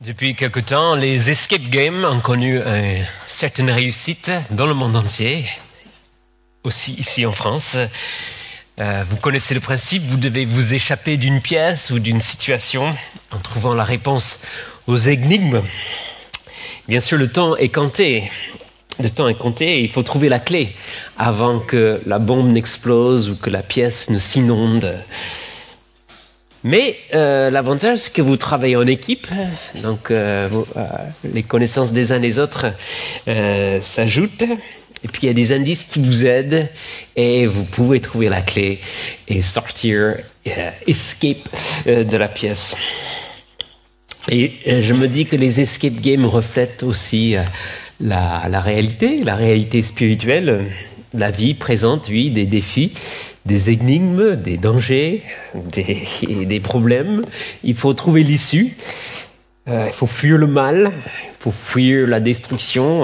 Depuis quelque temps, les escape games ont connu une certaine réussite dans le monde entier, aussi ici en France. Vous connaissez le principe, vous devez vous échapper d'une pièce ou d'une situation en trouvant la réponse aux énigmes. Bien sûr, le temps est compté. Le temps est compté et il faut trouver la clé avant que la bombe n'explose ou que la pièce ne s'inonde. Mais l'avantage, c'est que vous travaillez en équipe, donc les connaissances des uns des autres s'ajoutent. Et puis il y a des indices qui vous aident et vous pouvez trouver la clé et sortir, escape de la pièce. Et je me dis que les escape games reflètent aussi la réalité spirituelle. La vie présente, oui, des défis, des énigmes, des dangers, des problèmes. Il faut trouver l'issue. Il faut fuir le mal. Il faut fuir la destruction.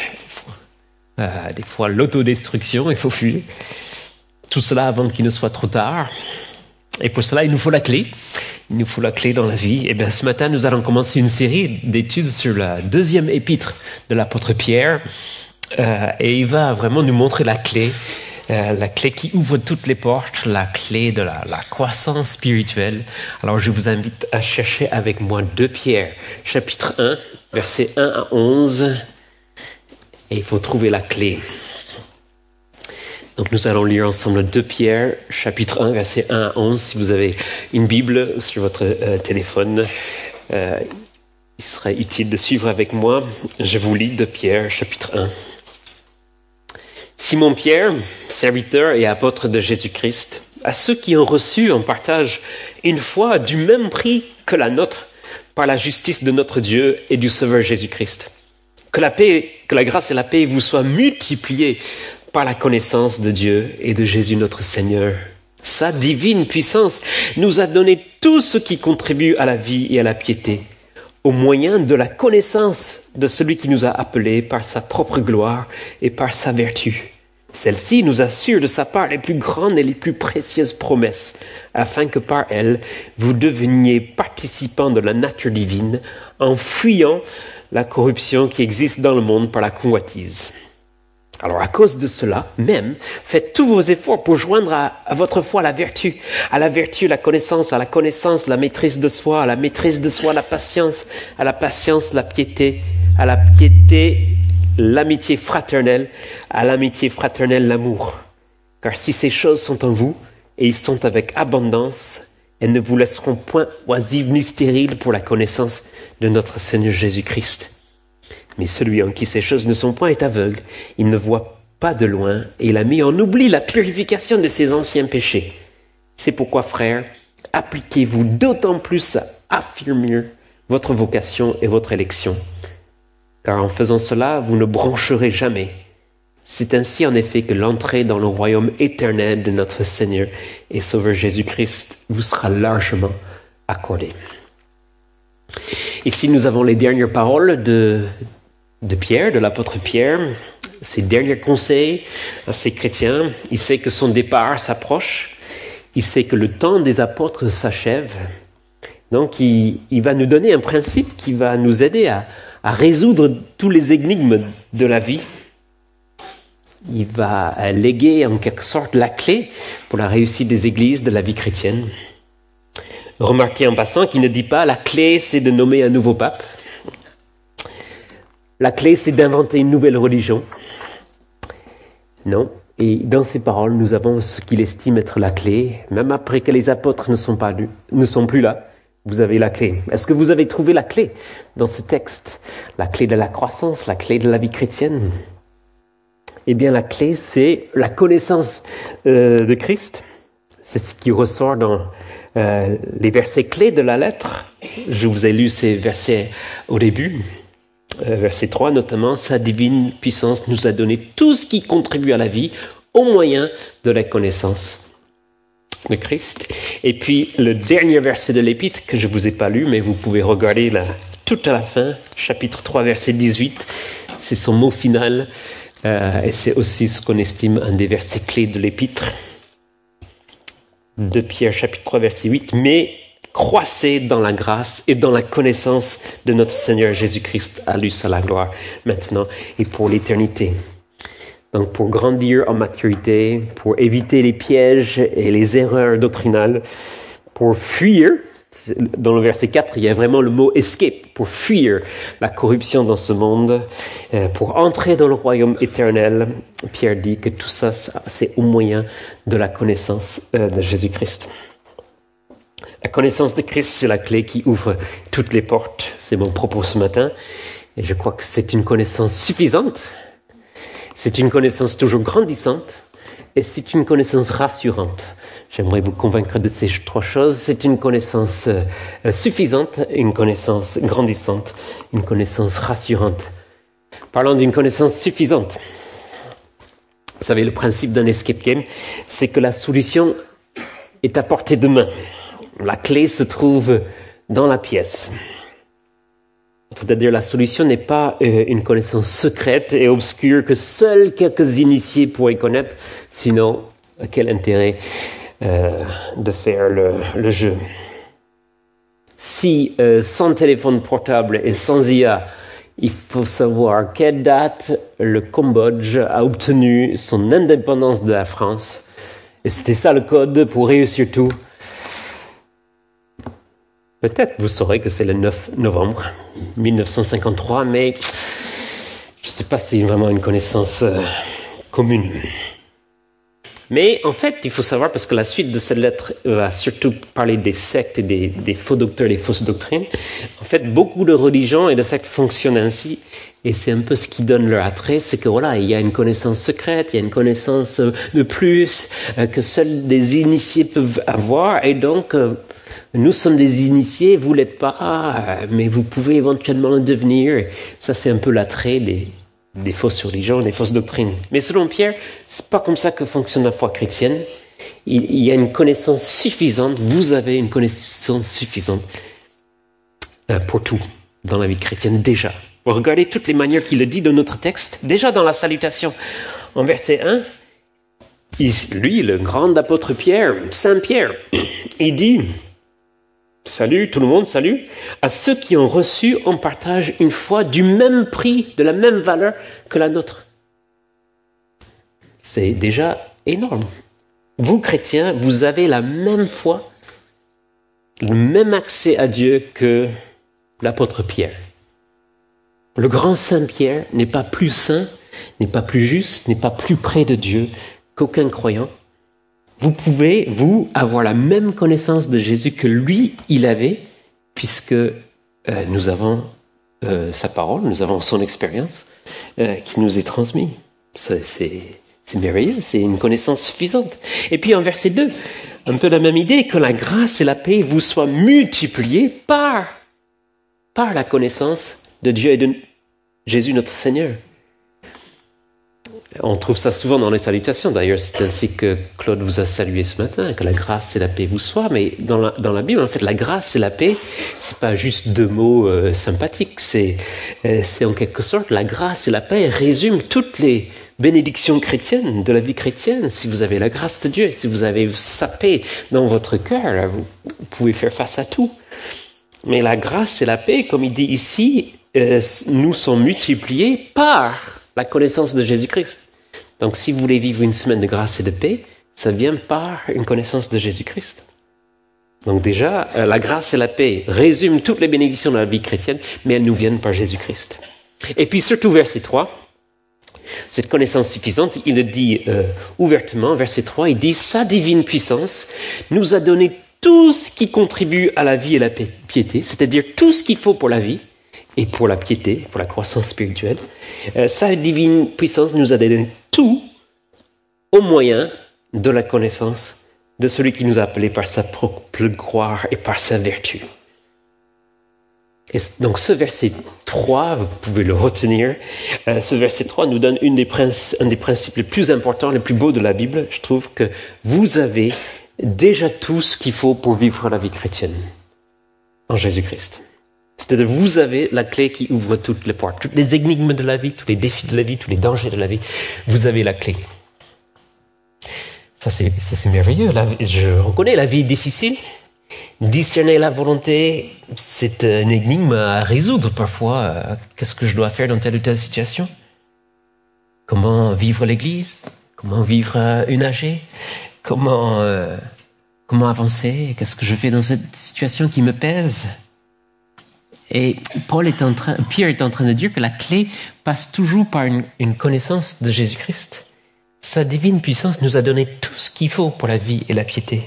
Des fois, l'autodestruction. Il faut fuir. Tout cela avant qu'il ne soit trop tard. Et pour cela, il nous faut la clé. Il nous faut la clé dans la vie. Et bien, ce matin, nous allons commencer une série d'études sur la deuxième épître de l'apôtre Pierre. Et il va vraiment nous montrer la clé qui ouvre toutes les portes, la clé de la croissance spirituelle. Alors, je vous invite à chercher avec moi 2 Pierre, chapitre 1, versets 1 à 11. Et il faut trouver la clé. Donc, nous allons lire ensemble 2 Pierre, chapitre 1, versets 1 à 11. Si vous avez une Bible sur votre téléphone, il serait utile de suivre avec moi. Je vous lis 2 Pierre, chapitre 1. Simon Pierre, serviteur et apôtre de Jésus-Christ, à ceux qui ont reçu en partage une foi du même prix que la nôtre, par la justice de notre Dieu et du Sauveur Jésus-Christ. Que la paix, que la grâce et la paix vous soient multipliées par la connaissance de Dieu et de Jésus notre Seigneur. Sa divine puissance nous a donné tout ce qui contribue à la vie et à la piété, au moyen de la connaissance de celui qui nous a appelés par sa propre gloire et par sa vertu. Celle-ci nous assure de sa part les plus grandes et les plus précieuses promesses, afin que par elles, vous deveniez participants de la nature divine, en fuyant la corruption qui existe dans le monde par la convoitise. Alors, à cause de cela même, faites tous vos efforts pour joindre à votre foi la vertu, à la vertu la connaissance, à la connaissance la maîtrise de soi, à la maîtrise de soi la patience, à la patience la piété, à la piété l'amitié fraternelle, à l'amitié fraternelle l'amour. Car si ces choses sont en vous, et ils sont avec abondance, elles ne vous laisseront point oisives ni stériles pour la connaissance de notre Seigneur Jésus-Christ. Mais celui en qui ces choses ne sont point est aveugle, il ne voit pas de loin, et il a mis en oubli la purification de ses anciens péchés. C'est pourquoi, frères, appliquez-vous d'autant plus à affirmer votre vocation et votre élection. Car en faisant cela, vous ne broncherez jamais. C'est ainsi en effet que l'entrée dans le royaume éternel de notre Seigneur et Sauveur Jésus-Christ vous sera largement accordée. Ici, nous avons les dernières paroles de Pierre, de l'apôtre Pierre, ses derniers conseils à ses chrétiens. Il sait que son départ s'approche. Il sait que le temps des apôtres s'achève. Donc, il va nous donner un principe qui va nous aider à résoudre tous les énigmes de la vie. Il va léguer en quelque sorte la clé pour la réussite des églises de la vie chrétienne. Remarquez en passant qu'il ne dit pas « la clé, c'est de nommer un nouveau pape ». La clé, c'est d'inventer une nouvelle religion. Non. Et dans ces paroles, nous avons ce qu'il estime être la clé. Même après que les apôtres ne sont plus là, vous avez la clé. Est-ce que vous avez trouvé la clé dans ce texte? La clé de la croissance, la clé de la vie chrétienne? Eh bien, la clé, c'est la connaissance de Christ. C'est ce qui ressort dans les versets clés de la lettre. Je vous ai lu ces versets au début. Verset 3 notamment, sa divine puissance nous a donné tout ce qui contribue à la vie au moyen de la connaissance de Christ. Et puis le dernier verset de l'épître que je ne vous ai pas lu, mais vous pouvez regarder là, tout à la fin, chapitre 3, verset 18, c'est son mot final, et c'est aussi ce qu'on estime un des versets clés de l'épître. 2 Pierre, chapitre 3, verset 8, mais croissez dans la grâce et dans la connaissance de notre Seigneur Jésus-Christ. À lui soit la gloire, maintenant et pour l'éternité. Donc, pour grandir en maturité, pour éviter les pièges et les erreurs doctrinales, pour fuir, dans le verset 4, il y a vraiment le mot escape, pour fuir la corruption dans ce monde, pour entrer dans le royaume éternel. Pierre dit que tout ça, c'est au moyen de la connaissance de Jésus-Christ. La connaissance de Christ, c'est la clé qui ouvre toutes les portes. C'est mon propos ce matin. Et je crois que c'est une connaissance suffisante. C'est une connaissance toujours grandissante. Et c'est une connaissance rassurante. J'aimerais vous convaincre de ces trois choses. C'est une connaissance suffisante, une connaissance grandissante, une connaissance rassurante. Parlons d'une connaissance suffisante. Vous savez, le principe d'un escape game, c'est que la solution est à portée de main. La clé se trouve dans la pièce. C'est-à-dire, la solution n'est pas une connaissance secrète et obscure que seuls quelques initiés pourraient connaître. Sinon, quel intérêt de faire le jeu. Si sans téléphone portable et sans IA, il faut savoir quelle date le Cambodge a obtenu son indépendance de la France, et c'était ça le code pour réussir tout, peut-être vous saurez que c'est le 9 novembre 1953, mais je ne sais pas si c'est vraiment une connaissance commune. Mais en fait, il faut savoir, parce que la suite de cette lettre va surtout parler des sectes et des faux docteurs et des fausses doctrines. En fait, beaucoup de religions et de sectes fonctionnent ainsi, et c'est un peu ce qui donne leur attrait, c'est que voilà, il y a une connaissance secrète, il y a une connaissance de plus que seuls des initiés peuvent avoir, et donc nous sommes des initiés, vous l'êtes pas, mais vous pouvez éventuellement le devenir. Ça, c'est un peu l'attrait des fausses religions, des fausses doctrines. Mais selon Pierre, c'est pas comme ça que fonctionne la foi chrétienne. Il y a une connaissance suffisante, vous avez une connaissance suffisante pour tout dans la vie chrétienne déjà. Regardez toutes les manières qu'il le dit dans notre texte. Déjà dans la salutation, en verset 1, lui, le grand apôtre Pierre, Saint Pierre, il dit... Salut tout le monde, salut. À ceux qui ont reçu en partage une foi du même prix, de la même valeur que la nôtre. C'est déjà énorme. Vous, chrétiens, vous avez la même foi, le même accès à Dieu que l'apôtre Pierre. Le grand Saint Pierre n'est pas plus saint, n'est pas plus juste, n'est pas plus près de Dieu qu'aucun croyant. Vous pouvez, vous, avoir la même connaissance de Jésus que lui, il avait, puisque nous avons sa parole, nous avons son expérience qui nous est transmise. C'est merveilleux, c'est une connaissance suffisante. Et puis en verset 2, un peu la même idée, que la grâce et la paix vous soient multipliées par la connaissance de Dieu et de Jésus notre Seigneur. On trouve ça souvent dans les salutations. D'ailleurs, c'est ainsi que Claude vous a salué ce matin, que la grâce et la paix vous soient. Mais dans la Bible, en fait, la grâce et la paix, c'est pas juste deux mots sympathiques. C'est en quelque sorte, la grâce et la paix résument toutes les bénédictions chrétiennes, de la vie chrétienne. Si vous avez la grâce de Dieu, si vous avez sa paix dans votre cœur, là, vous pouvez faire face à tout. Mais la grâce et la paix, comme il dit ici, nous sont multipliés par la connaissance de Jésus-Christ. Donc, si vous voulez vivre une semaine de grâce et de paix, ça vient par une connaissance de Jésus-Christ. Donc déjà, la grâce et la paix résument toutes les bénédictions de la vie chrétienne, mais elles nous viennent par Jésus-Christ. Et puis surtout, verset 3, cette connaissance suffisante, il le dit ouvertement, verset 3, il dit « Sa divine puissance nous a donné tout ce qui contribue à la vie et la piété, c'est-à-dire tout ce qu'il faut pour la vie, et pour la piété, pour la croissance spirituelle. Sa divine puissance nous a donné tout au moyen de la connaissance de celui qui nous a appelés par sa propre gloire et par sa vertu. Et donc ce verset 3, vous pouvez le retenir, ce verset 3 nous donne un des principes les plus importants, les plus beaux de la Bible. Je trouve que vous avez déjà tout ce qu'il faut pour vivre la vie chrétienne en Jésus-Christ. C'est-à-dire, vous avez la clé qui ouvre toutes les portes, toutes les énigmes de la vie, tous les défis de la vie, tous les dangers de la vie. Vous avez la clé. Ça, c'est merveilleux. Je reconnais, la vie est difficile. Discerner la volonté, c'est une énigme à résoudre parfois. Qu'est-ce que je dois faire dans telle ou telle situation? Comment vivre l'Église? Comment vivre une AG? Comment avancer? Qu'est-ce que je fais dans cette situation qui me pèse? Et Pierre est en train de dire que la clé passe toujours par une connaissance de Jésus-Christ. Sa divine puissance nous a donné tout ce qu'il faut pour la vie et la piété.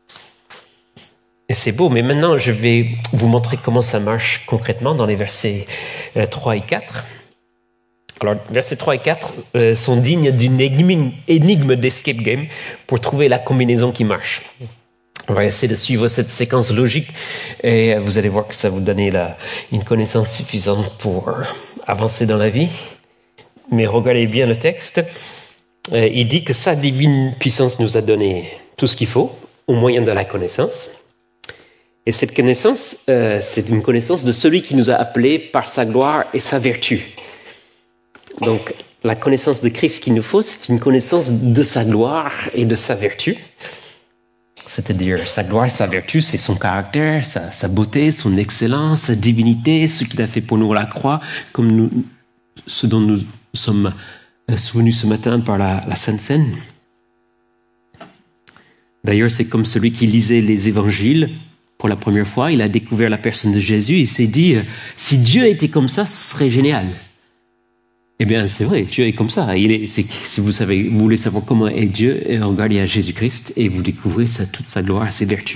Et c'est beau, mais maintenant je vais vous montrer comment ça marche concrètement dans les versets 3 et 4. Alors, versets 3 et 4 sont dignes d'une énigme d'escape game pour trouver la combinaison qui marche. On va essayer de suivre cette séquence logique et vous allez voir que ça va vous donner une connaissance suffisante pour avancer dans la vie. Mais regardez bien le texte. Il dit que sa divine puissance nous a donné tout ce qu'il faut au moyen de la connaissance. Et cette connaissance, c'est une connaissance de celui qui nous a appelés par sa gloire et sa vertu. Donc, la connaissance de Christ qu'il nous faut, c'est une connaissance de sa gloire et de sa vertu. C'est-à-dire, sa gloire et sa vertu, c'est son caractère, sa beauté, son excellence, sa divinité, ce qu'il a fait pour nous à la croix, comme ce dont nous sommes souvenus ce matin par la Sainte Seine. D'ailleurs, c'est comme celui qui lisait les évangiles pour la première fois, il a découvert la personne de Jésus, il s'est dit, si Dieu était comme ça, ce serait génial. Eh bien, c'est vrai, Dieu est comme ça. Si vous voulez savoir comment est Dieu, regardez à Jésus-Christ et vous découvrez toute sa gloire et ses vertus.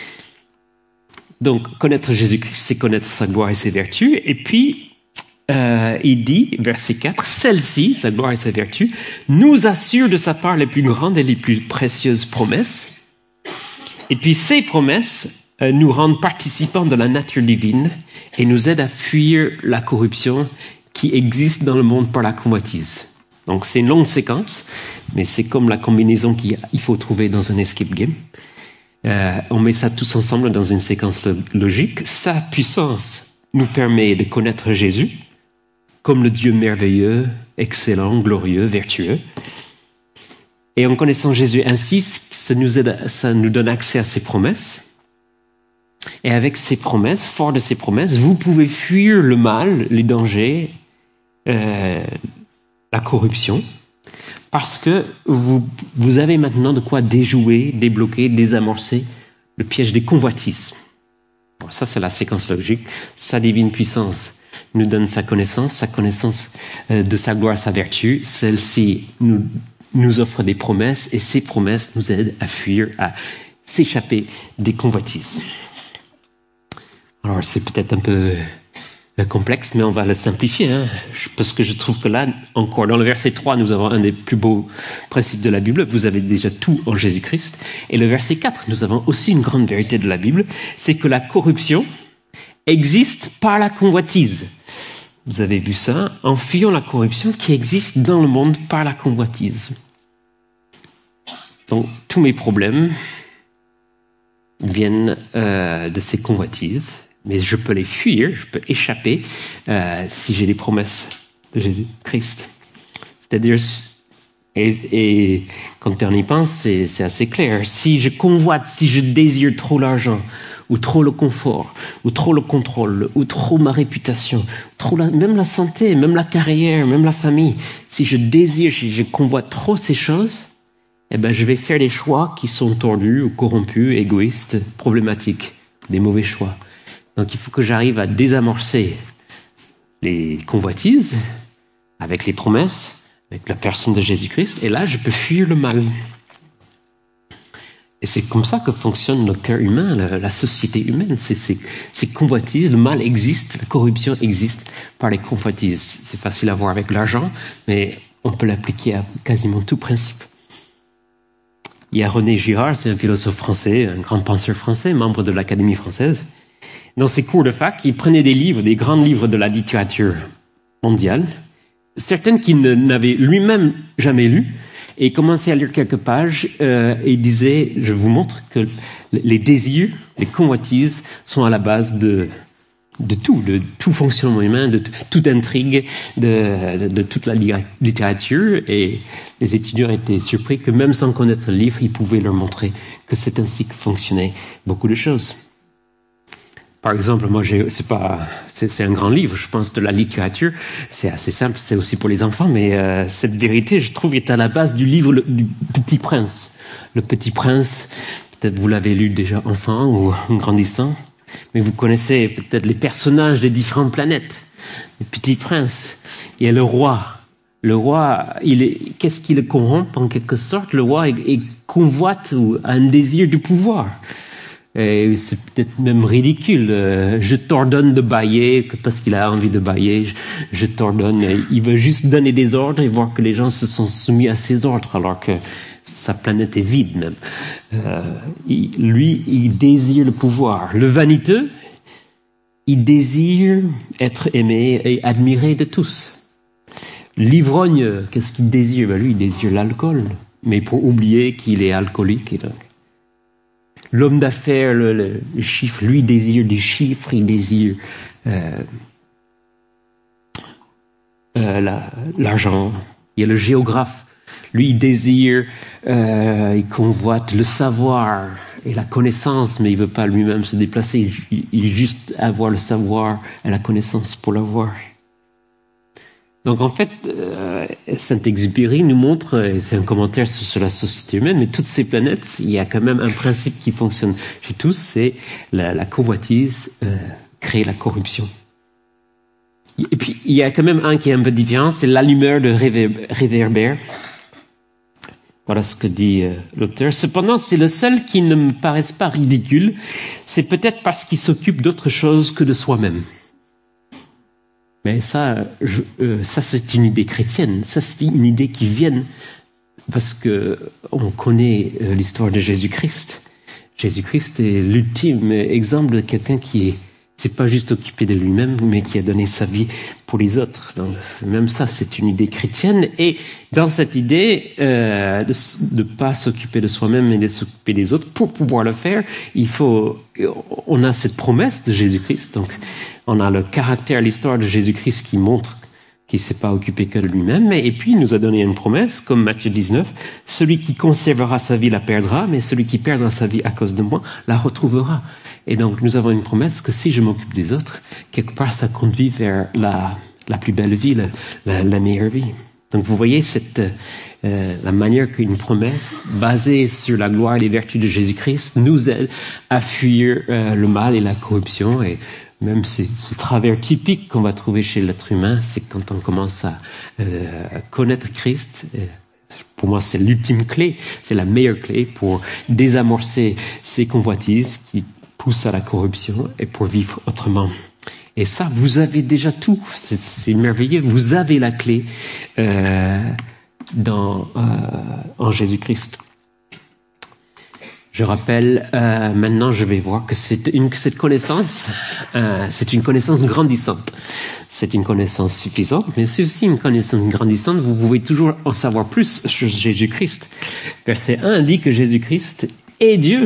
Donc, connaître Jésus-Christ, c'est connaître sa gloire et ses vertus. Et puis, il dit, verset 4, celle-ci, sa gloire et ses vertus, nous assure de sa part les plus grandes et les plus précieuses promesses. Et puis, ces promesses nous rendent participants de la nature divine et nous aident à fuir la corruption qui existe dans le monde par la convoitise. Donc c'est une longue séquence, mais c'est comme la combinaison qu'il faut trouver dans un escape game. On met ça tous ensemble dans une séquence logique. Sa puissance nous permet de connaître Jésus comme le Dieu merveilleux, excellent, glorieux, vertueux. Et en connaissant Jésus ainsi, ça nous donne accès à ses promesses. Et avec ces promesses, fort de ces promesses, vous pouvez fuir le mal, les dangers, la corruption, parce que vous avez maintenant de quoi déjouer, débloquer, désamorcer le piège des convoitises. Bon, ça, c'est la séquence logique. Sa divine puissance nous donne sa connaissance de sa gloire, sa vertu. Celle-ci nous offre des promesses, et ces promesses nous aident à fuir, à s'échapper des convoitises. Alors, c'est peut-être un peu complexe, mais on va le simplifier, parce que je trouve que là, encore, dans le verset 3, nous avons un des plus beaux principes de la Bible. Vous avez déjà tout en Jésus-Christ. Et le verset 4, nous avons aussi une grande vérité de la Bible, c'est que la corruption existe par la convoitise. Vous avez vu ça, en fuyant la corruption qui existe dans le monde par la convoitise. Donc, tous mes problèmes viennent de ces convoitises. Mais je peux les fuir, je peux échapper si j'ai les promesses de Jésus-Christ. C'est-à-dire, et quand on y pense, c'est assez clair. Si je convoite, si je désire trop l'argent, ou trop le confort, ou trop le contrôle, ou trop ma réputation, même la santé, même la carrière, même la famille, si je désire, si je convoite trop ces choses, eh ben, je vais faire des choix qui sont tordus, ou corrompus, égoïstes, problématiques, des mauvais choix. Donc il faut que j'arrive à désamorcer les convoitises avec les promesses, avec la personne de Jésus-Christ, et là je peux fuir le mal. Et c'est comme ça que fonctionne le cœur humain, la société humaine. Ces convoitises, le mal existe, la corruption existe par les convoitises. C'est facile à voir avec l'argent, mais on peut l'appliquer à quasiment tout principe. Il y a René Girard, c'est un philosophe français, un grand penseur français, membre de l'Académie française. Dans ses cours de fac, il prenait des livres, des grands livres de la littérature mondiale, certaines qu'il n'avait lui-même jamais lues, et il commençait à lire quelques pages et il disait, je vous montre que les désirs, les convoitises sont à la base de tout fonctionnement humain, de toute intrigue, de toute la littérature. Et les étudiants étaient surpris que même sans connaître le livre, il pouvait leur montrer que c'est ainsi que fonctionnaient beaucoup de choses. Par exemple, moi, c'est un grand livre, je pense, de la littérature. C'est assez simple, c'est aussi pour les enfants, mais cette vérité, je trouve, est à la base du livre du Petit Prince. Le Petit Prince, peut-être vous l'avez lu déjà enfant ou en grandissant, mais vous connaissez peut-être les personnages des différentes planètes. Le Petit Prince, il y a le roi. Le roi, qu'est-ce qui le corrompt en quelque sorte? Le roi est convoite ou a un désir du pouvoir. Et c'est peut-être même ridicule. Je t'ordonne de bâiller parce qu'il a envie de bâiller. Je t'ordonne. Il veut juste donner des ordres et voir que les gens se sont soumis à ses ordres alors que sa planète est vide même. Lui, il désire le pouvoir. Le vaniteux, il désire être aimé et admiré de tous. L'ivrogne, qu'est-ce qu'il désire? Lui, il désire l'alcool, mais pour oublier qu'il est alcoolique. L'homme d'affaires, le chiffre, lui, désire des chiffres, il désire l'argent. Il y a le géographe, lui, il désire, il convoite le savoir et la connaissance, mais il ne veut pas lui-même se déplacer. Il veut juste avoir le savoir et la connaissance pour l'avoir. Donc en fait, Saint-Exupéry nous montre, et c'est un commentaire sur la société humaine, mais toutes ces planètes, il y a quand même un principe qui fonctionne chez tous, c'est la convoitise crée la corruption. Et puis il y a quand même un qui est un peu différent, c'est l'allumeur de réverbère. Voilà ce que dit l'auteur. Cependant, c'est le seul qui ne me paraisse pas ridicule, c'est peut-être parce qu'il s'occupe d'autre chose que de soi-même. Mais ça, c'est une idée chrétienne. Ça, c'est une idée qui vient parce que on connaît l'histoire de Jésus-Christ. Jésus-Christ est l'ultime exemple de quelqu'un qui c'est pas juste occupé de lui-même, mais qui a donné sa vie pour les autres. Donc, même ça, c'est une idée chrétienne. Et dans cette idée de pas s'occuper de soi-même, mais de s'occuper des autres, pour pouvoir le faire, on a cette promesse de Jésus-Christ. Donc, on a le caractère, l'histoire de Jésus-Christ qui montre qu'il ne s'est pas occupé que de lui-même. Et puis, il nous a donné une promesse, comme Matthieu 19, « Celui qui conservera sa vie la perdra, mais celui qui perdra sa vie à cause de moi la retrouvera. » Et donc, nous avons une promesse que si je m'occupe des autres, quelque part, ça conduit vers la plus belle vie, la meilleure vie. Donc, vous voyez la manière qu'une promesse basée sur la gloire et les vertus de Jésus-Christ nous aide à fuir le mal et la corruption. Et même ce travers typique qu'on va trouver chez l'être humain, c'est quand on commence à connaître Christ. Pour moi, c'est l'ultime clé, c'est la meilleure clé pour désamorcer ces convoitises qui poussent à la corruption et pour vivre autrement. Et ça, vous avez déjà tout. C'est merveilleux. Vous avez la clé en Jésus-Christ. Je rappelle, maintenant je vais voir que cette connaissance, c'est une connaissance grandissante. C'est une connaissance suffisante, mais c'est aussi une connaissance grandissante. Vous pouvez toujours en savoir plus sur Jésus-Christ. Verset 1 dit que Jésus-Christ est Dieu.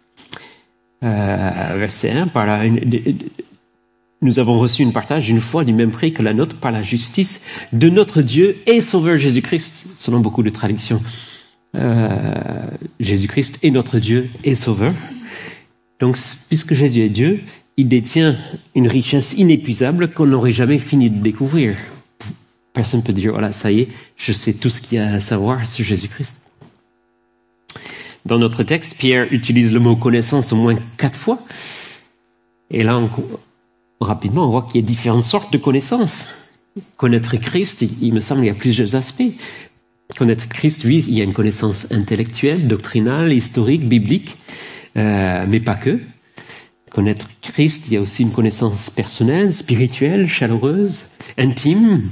Verset 1, nous avons reçu une partage d'une foi du même prix que la nôtre par la justice de notre Dieu et Sauveur Jésus-Christ, selon beaucoup de traductions. Jésus-Christ est notre Dieu et Sauveur. Donc, puisque Jésus est Dieu, il détient une richesse inépuisable qu'on n'aurait jamais fini de découvrir. Personne ne peut dire, voilà, ça y est, je sais tout ce qu'il y a à savoir sur Jésus-Christ. Dans notre texte, Pierre utilise le mot connaissance au moins 4 fois. Et là, rapidement, on voit qu'il y a différentes sortes de connaissances. Connaître Christ, il me semble, il y a plusieurs aspects. Connaître Christ, oui, il y a une connaissance intellectuelle, doctrinale, historique, biblique, mais pas que. Connaître Christ, il y a aussi une connaissance personnelle, spirituelle, chaleureuse, intime.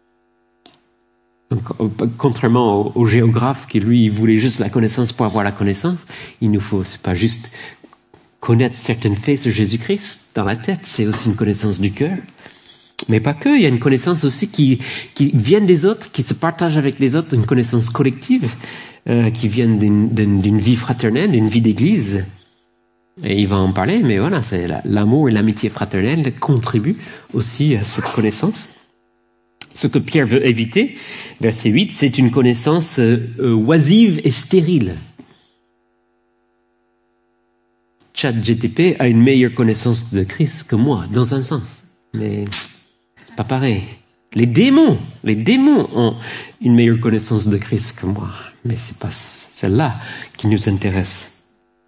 Donc, contrairement au géographe qui, lui, voulait juste la connaissance pour avoir la connaissance, il nous faut, c'est pas juste connaître certains faits sur Jésus-Christ dans la tête, c'est aussi une connaissance du cœur. Mais pas que, il y a une connaissance aussi qui vient des autres, qui se partage avec les autres, une connaissance collective qui vient d'une vie fraternelle, d'une vie d'église. Et il va en parler, mais voilà, c'est l'amour et l'amitié fraternelle contribuent aussi à cette connaissance. Ce que Pierre veut éviter, verset 8, c'est une connaissance oisive et stérile. ChatGPT a une meilleure connaissance de Christ que moi, dans un sens. Mais c'est pas pareil. Les démons ont une meilleure connaissance de Christ que moi. Mais c'est pas celle-là qui nous intéresse.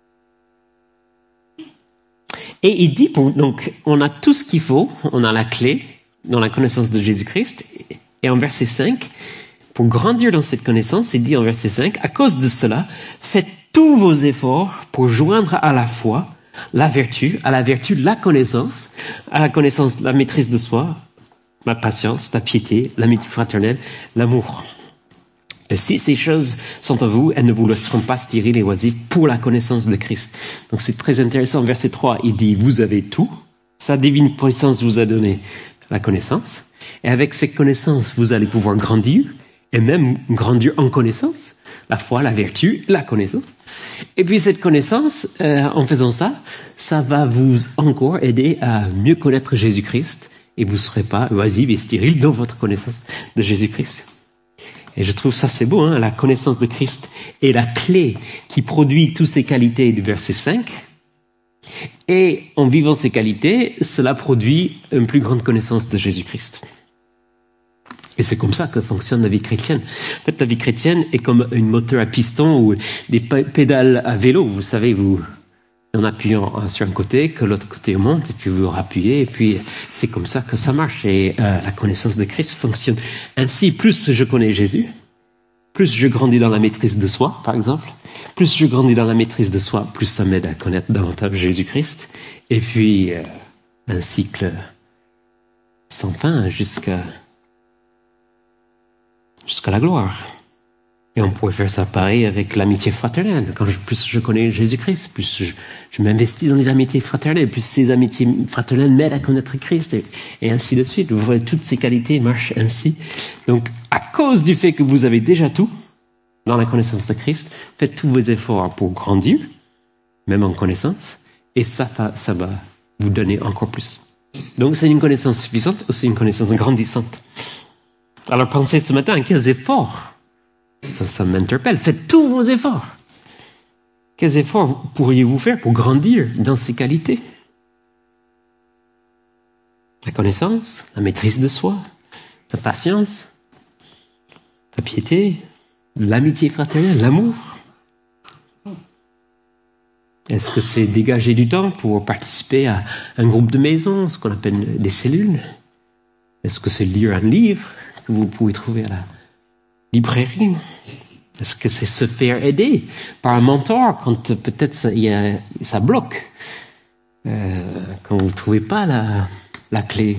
Et il dit, donc, on a tout ce qu'il faut, on a la clé dans la connaissance de Jésus-Christ. Et en verset 5, pour grandir dans cette connaissance, il dit en verset 5, à cause de cela, faites tous vos efforts pour joindre à la foi la vertu, à la vertu la connaissance, à la connaissance la maîtrise de soi, la patience, la piété, l'amitié fraternelle, l'amour. Et si ces choses sont en vous, elles ne vous laisseront pas stériles et oisifs pour la connaissance de Christ. Donc c'est très intéressant. Verset 3, il dit, vous avez tout. Sa divine puissance vous a donné la connaissance. Et avec cette connaissance, vous allez pouvoir grandir, et même grandir en connaissance. La foi, la vertu, la connaissance. Et puis cette connaissance, en faisant ça, ça va vous encore aider à mieux connaître Jésus-Christ, et vous ne serez pas oisifs et stériles dans votre connaissance de Jésus-Christ. Et je trouve ça c'est beau, hein, la connaissance de Christ est la clé qui produit toutes ces qualités du verset 5. Et en vivant ces qualités, cela produit une plus grande connaissance de Jésus-Christ. Et c'est comme ça que fonctionne la vie chrétienne. En fait, la vie chrétienne est comme une moteur à piston ou des pédales à vélo. Vous savez, en appuyant sur un côté, que l'autre côté monte, et puis vous rappuyez, et puis c'est comme ça que ça marche. Et la connaissance de Christ fonctionne ainsi. Plus je connais Jésus, plus je grandis dans la maîtrise de soi, par exemple. Plus je grandis dans la maîtrise de soi, plus ça m'aide à connaître davantage Jésus-Christ. Et puis, un cycle sans fin jusqu'à la gloire. Et on pourrait faire ça pareil avec l'amitié fraternelle. Plus je connais Jésus-Christ, plus je m'investis dans les amitiés fraternelles, plus ces amitiés fraternelles m'aident à connaître Christ, et ainsi de suite. Vous voyez, toutes ces qualités marchent ainsi. Donc, à cause du fait que vous avez déjà tout dans la connaissance de Christ, faites tous vos efforts pour grandir, même en connaissance, et ça va vous donner encore plus. Donc, c'est une connaissance suffisante, aussi une connaissance grandissante. Alors, pensez ce matin, quels efforts ça m'interpelle. Faites tous vos efforts. Quels efforts pourriez-vous faire pour grandir dans ces qualités? La connaissance, la maîtrise de soi, la patience, la piété, l'amitié fraternelle, l'amour. Est-ce que c'est dégager du temps pour participer à un groupe de maison, ce qu'on appelle des cellules? Est-ce que c'est lire un livre que vous pouvez trouver à la librairie? Est-ce que c'est se faire aider par un mentor quand peut-être ça bloque, quand vous ne trouvez pas la clé?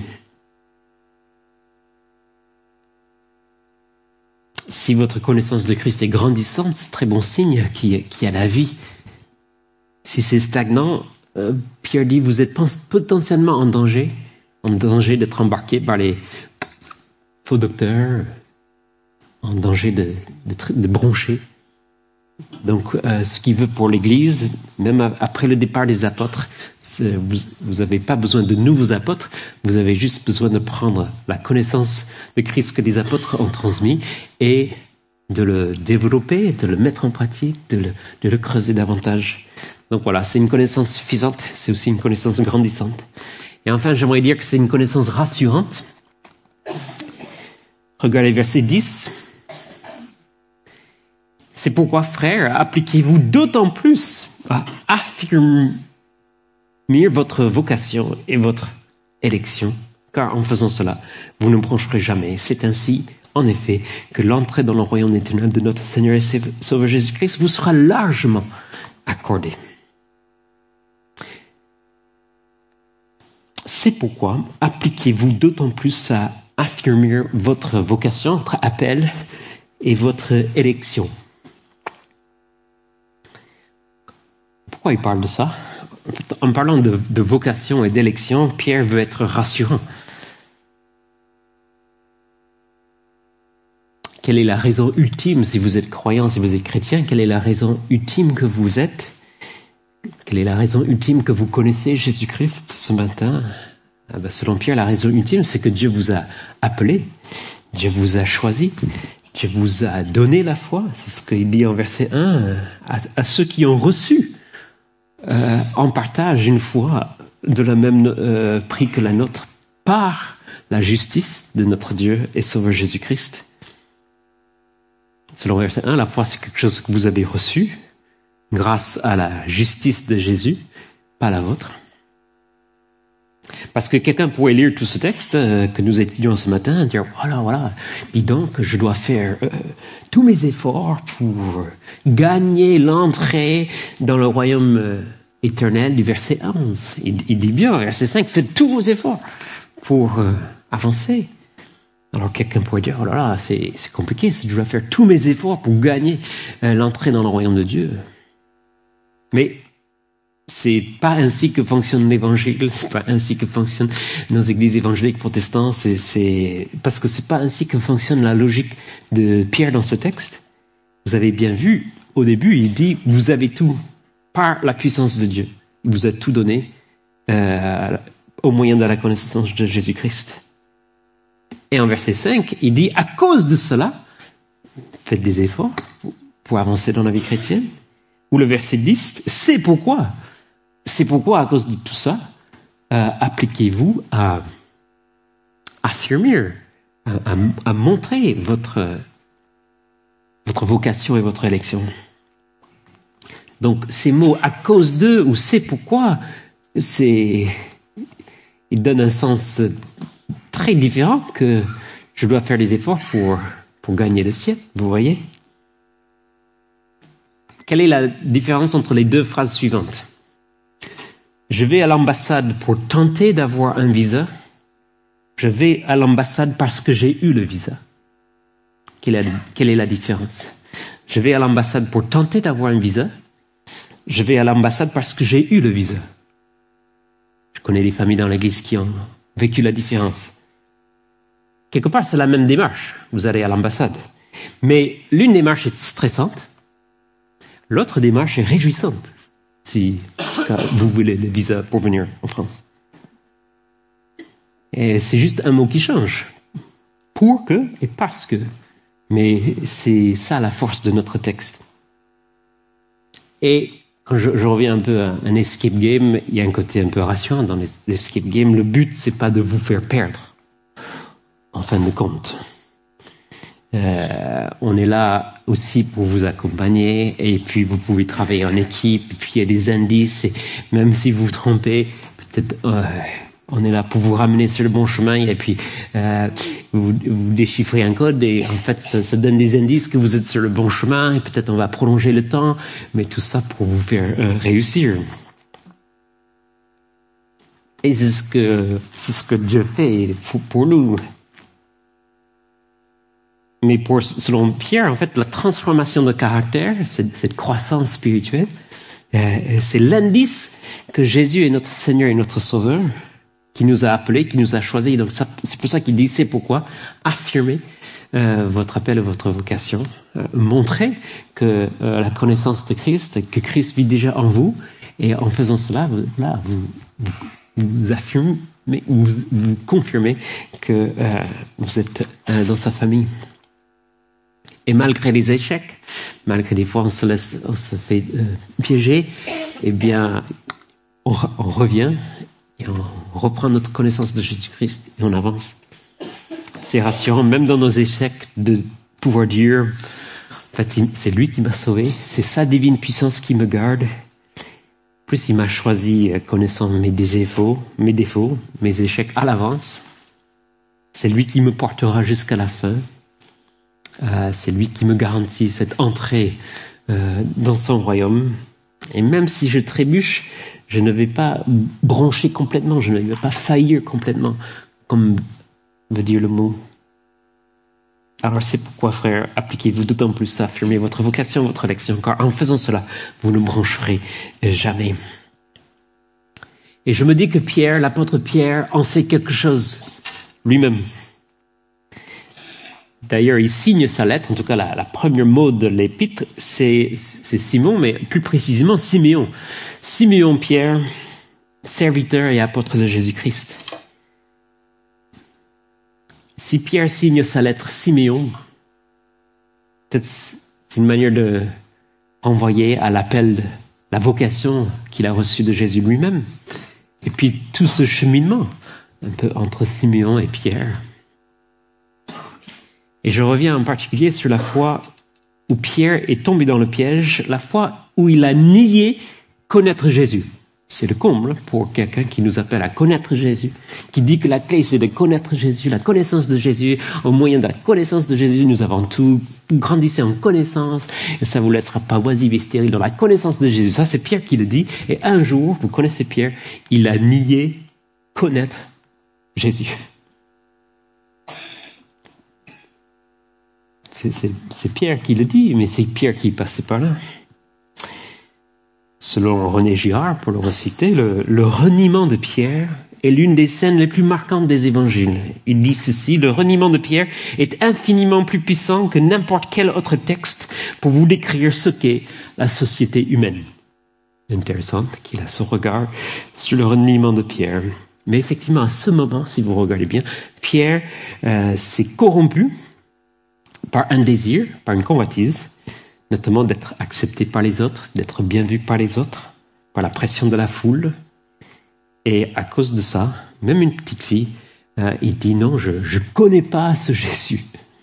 Si votre connaissance de Christ est grandissante, c'est très bon signe qu'il y a la vie. Si c'est stagnant, Pierre dit, vous êtes potentiellement en danger d'être embarqué par les faux docteurs, en danger de broncher. Donc, ce qu'il veut pour l'Église, même après le départ des apôtres, vous n'avez pas besoin de nouveaux apôtres, vous avez juste besoin de prendre la connaissance de Christ que les apôtres ont transmis et de le développer, de le mettre en pratique, de le creuser davantage. Donc voilà, c'est une connaissance suffisante, c'est aussi une connaissance grandissante. Et enfin, j'aimerais dire que c'est une connaissance rassurante. Regardez verset 10. C'est pourquoi, frères, appliquez-vous d'autant plus à affirmer votre vocation et votre élection, car en faisant cela, vous ne broncherez jamais. C'est ainsi, en effet, que l'entrée dans le royaume éternel de notre Seigneur et Sauveur Jésus-Christ vous sera largement accordée. C'est pourquoi appliquez-vous d'autant plus à affirmer votre vocation, votre appel et votre élection. Pourquoi il parle de ça? En parlant de vocation et d'élection, Pierre veut être rassurant. Quelle est la raison ultime, si vous êtes croyant, si vous êtes chrétien, quelle est la raison ultime que vous êtes? Quelle est la raison ultime que vous connaissez Jésus-Christ ce matin? Selon Pierre, la raison ultime, c'est que Dieu vous a appelé, Dieu vous a choisi, Dieu vous a donné la foi. C'est ce qu'il dit en verset 1, à ceux qui ont reçu en partage une foi de la même prix que la nôtre par la justice de notre Dieu et Sauveur Jésus-Christ. Selon verset 1, la foi c'est quelque chose que vous avez reçu grâce à la justice de Jésus, pas la vôtre. Parce que quelqu'un pourrait lire tout ce texte que nous étudions ce matin et dire voilà, dis donc que je dois faire tous mes efforts pour gagner l'entrée dans le royaume éternel du verset 11. Il dit bien, verset 5, faites tous vos efforts pour avancer. Alors quelqu'un pourrait dire c'est compliqué, je dois faire tous mes efforts pour gagner l'entrée dans le royaume de Dieu. Mais c'est pas ainsi que fonctionne l'évangile, c'est pas ainsi que fonctionnent nos églises évangéliques protestantes, c'est parce que c'est pas ainsi que fonctionne la logique de Pierre dans ce texte. Vous avez bien vu, au début, il dit, vous avez tout par la puissance de Dieu. Il vous a tout donné au moyen de la connaissance de Jésus-Christ. Et en verset 5, il dit, à cause de cela, faites des efforts pour avancer dans la vie chrétienne. Ou le verset 10, c'est pourquoi, à cause de tout ça, appliquez-vous à affirmer, à montrer votre vocation et votre élection. Donc, ces mots « à cause de » ou « c'est pourquoi », ils donnent un sens très différent que « je dois faire des efforts pour gagner le ciel », vous voyez ? Quelle est la différence entre les deux phrases suivantes ? Je vais à l'ambassade pour tenter d'avoir un visa. Je vais à l'ambassade parce que j'ai eu le visa. Quelle est la différence ? Je vais à l'ambassade pour tenter d'avoir un visa. Je vais à l'ambassade parce que j'ai eu le visa. Je connais des familles dans l'église qui ont vécu la différence. Quelque part, c'est la même démarche. Vous allez à l'ambassade. Mais l'une démarche est stressante. L'autre démarche est réjouissante, si vous voulez le visa pour venir en France. Et c'est juste un mot qui change. Pour que et parce que. Mais c'est ça la force de notre texte. Et quand je reviens un peu à un escape game, il y a un côté un peu rassurant dans les escape games. Le but, c'est pas de vous faire perdre, en fin de compte. On est là aussi pour vous accompagner et puis vous pouvez travailler en équipe et puis il y a des indices et même si vous vous trompez, peut-être on est là pour vous ramener sur le bon chemin et puis vous déchiffrez un code et en fait ça donne des indices que vous êtes sur le bon chemin et peut-être on va prolonger le temps, mais tout ça pour vous faire réussir. Et c'est ce que Dieu fait pour nous. Mais selon Pierre, en fait, la transformation de caractère, cette croissance spirituelle, c'est l'indice que Jésus est notre Seigneur et notre Sauveur, qui nous a appelés, qui nous a choisis. Donc c'est pour ça qu'il dit, c'est pourquoi affirmer votre appel et votre vocation, montrer que la connaissance de Christ, que Christ vit déjà en vous, et en faisant cela, vous affirmez, vous confirmez que vous êtes dans sa famille. Et malgré les échecs, malgré des fois on se fait piéger, eh bien, on revient et on reprend notre connaissance de Jésus-Christ et on avance. C'est rassurant, même dans nos échecs, de pouvoir dire, en fait, c'est lui qui m'a sauvé, c'est sa divine puissance qui me garde. Plus il m'a choisi connaissant mes défauts, mes échecs à l'avance. C'est lui qui me portera jusqu'à la fin. C'est lui qui me garantit cette entrée dans son royaume. Et même si je trébuche, je ne vais pas broncher complètement, je ne vais pas faillir complètement, comme veut dire le mot. Alors c'est pourquoi, frères, appliquez-vous d'autant plus à affirmer votre vocation, votre élection, car en faisant cela, vous ne broncherez jamais. Et je me dis que Pierre, l'apôtre Pierre, en sait quelque chose lui-même. D'ailleurs, il signe sa lettre, en tout cas la première mot de l'épître, c'est Simon, mais plus précisément Siméon. Siméon Pierre, serviteur et apôtre de Jésus-Christ. Si Pierre signe sa lettre Siméon, peut-être c'est une manière de renvoyer à l'appel la vocation qu'il a reçue de Jésus lui-même. Et puis tout ce cheminement, un peu entre Simeon et Pierre. Et je reviens en particulier sur la fois où Pierre est tombé dans le piège, la fois où il a nié connaître Jésus. C'est le comble pour quelqu'un qui nous appelle à connaître Jésus, qui dit que la clé c'est de connaître Jésus, la connaissance de Jésus. Au moyen de la connaissance de Jésus, nous avons tout. Grandissez en connaissance et ça ne vous laissera pas oisif et stérile dans la connaissance de Jésus. Ça, c'est Pierre qui le dit. Et un jour, vous connaissez Pierre, il a nié connaître Jésus. C'est Pierre qui le dit, mais c'est Pierre qui est passé par là. Selon René Girard, pour le reciter, le reniement de Pierre est l'une des scènes les plus marquantes des évangiles. Il dit ceci: le reniement de Pierre est infiniment plus puissant que n'importe quel autre texte pour vous décrire ce qu'est la société humaine. Intéressant qu'il a son regard sur le reniement de Pierre. Mais effectivement, à ce moment, si vous regardez bien, Pierre s'est corrompu par un désir, par une convoitise, notamment d'être accepté par les autres, d'être bien vu par les autres, par la pression de la foule. Et à cause de ça, même une petite fille, il dit non, je ne connais pas ce Jésus.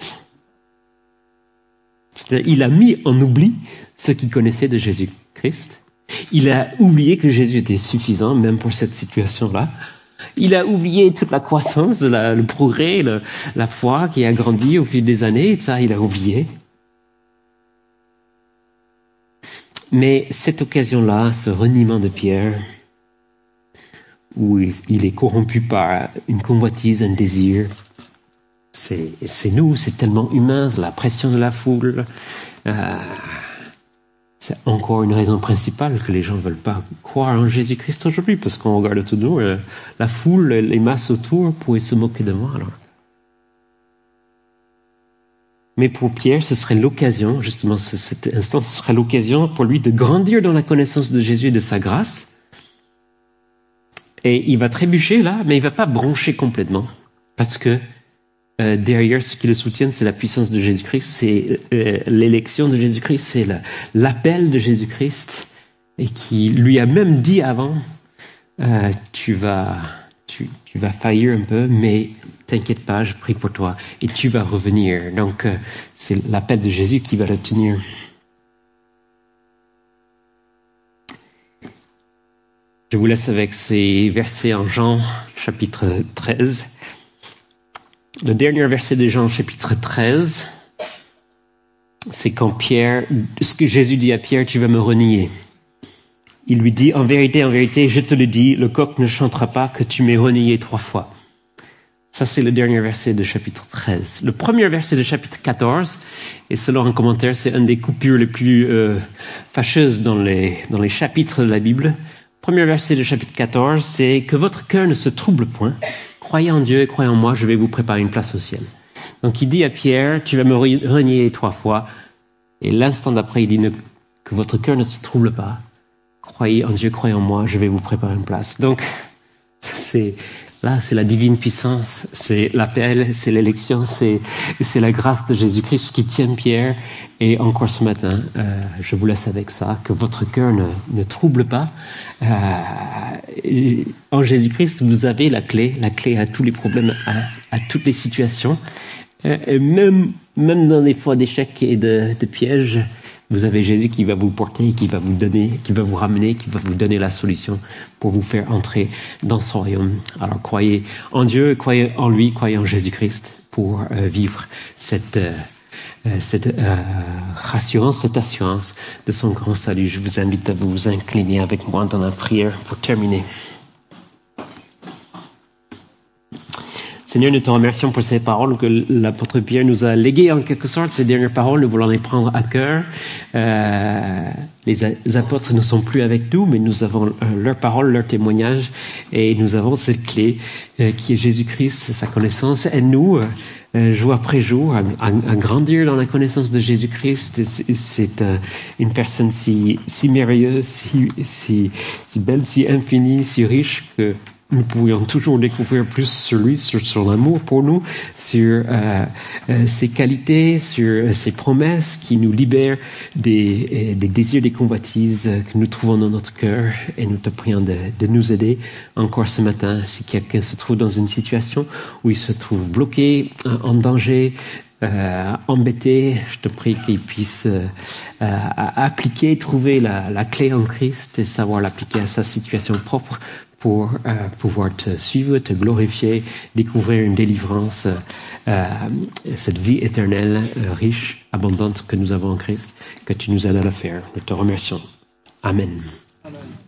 C'est-à-dire, il a mis en oubli ce qu'il connaissait de Jésus-Christ. Il a oublié que Jésus était suffisant, même pour cette situation-là. Il a oublié toute la croissance, le progrès, la foi qui a grandi au fil des années. Ça, il a oublié. Mais cette occasion-là, ce reniement de Pierre, où il est corrompu par une convoitise, un désir, c'est nous, c'est tellement humain, la pression de la foule. C'est encore une raison principale que les gens ne veulent pas croire en Jésus-Christ aujourd'hui, parce qu'on regarde autour de nous, la foule, les masses autour pourraient se moquer de moi. Alors. Mais pour Pierre, ce serait l'occasion, justement, cet instant, ce serait l'occasion pour lui de grandir dans la connaissance de Jésus et de sa grâce. Et il va trébucher là, mais il ne va pas broncher complètement. Parce que derrière, ce qui le soutiennent, c'est la puissance de Jésus-Christ, c'est l'élection de Jésus-Christ, c'est l'appel de Jésus-Christ, et qui lui a même dit avant, tu vas faillir un peu, mais t'inquiète pas, je prie pour toi, et tu vas revenir. Donc, c'est l'appel de Jésus qui va le tenir. Je vous laisse avec ces versets en Jean, chapitre 13. Le dernier verset de Jean, chapitre 13, c'est quand ce que Jésus dit à Pierre, tu vas me renier. Il lui dit, en vérité, je te le dis, le coq ne chantera pas que tu m'aies renié 3 fois. Ça, c'est le dernier verset de chapitre 13. Le premier verset de chapitre 14, et selon un commentaire, c'est une des coupures les plus fâcheuses dans les chapitres de la Bible. Premier verset de chapitre 14, c'est que votre cœur ne se trouble point. Croyez en Dieu et croyez en moi, je vais vous préparer une place au ciel. Donc il dit à Pierre, tu vas me renier 3 fois. Et l'instant d'après, il dit que votre cœur ne se trouble pas. Croyez en Dieu, croyez en moi, je vais vous préparer une place. Donc, c'est la divine puissance, c'est l'appel, c'est l'élection, c'est la grâce de Jésus-Christ qui tient Pierre. Et encore ce matin, je vous laisse avec ça, que votre cœur ne trouble pas. En Jésus-Christ, vous avez la clé à tous les problèmes, à toutes les situations. Et même dans des fois d'échecs et de pièges, vous avez Jésus qui va vous porter, qui va vous donner, qui va vous ramener, qui va vous donner la solution pour vous faire entrer dans son royaume. Alors croyez en Dieu, croyez en lui, croyez en Jésus-Christ pour vivre cette rassurance, cette assurance de son grand salut. Je vous invite à vous incliner avec moi dans la prière pour terminer. Seigneur, nous te remercions pour ces paroles que l'apôtre Pierre nous a léguées en quelque sorte. Ces dernières paroles, nous voulons les prendre à cœur. Les apôtres ne sont plus avec nous, mais nous avons leurs paroles, leurs témoignages, et nous avons cette clé qui est Jésus-Christ, sa connaissance. Aide-nous, jour après jour, à grandir dans la connaissance de Jésus-Christ. C'est une personne si merveilleuse, si belle, si infinie, si riche que nous pourrions toujours découvrir plus sur lui, sur son amour pour nous, sur ses qualités, sur ses promesses qui nous libèrent des désirs, des convoitises que nous trouvons dans notre cœur. Et nous te prions de nous aider encore ce matin. Si quelqu'un se trouve dans une situation où il se trouve bloqué, en danger, embêté, je te prie qu'il puisse appliquer, trouver la clé en Christ et savoir l'appliquer à sa situation propre pour pouvoir te suivre, te glorifier, découvrir une délivrance, cette vie éternelle, riche, abondante que nous avons en Christ, que tu nous aides à la faire. Nous te remercions. Amen. Amen.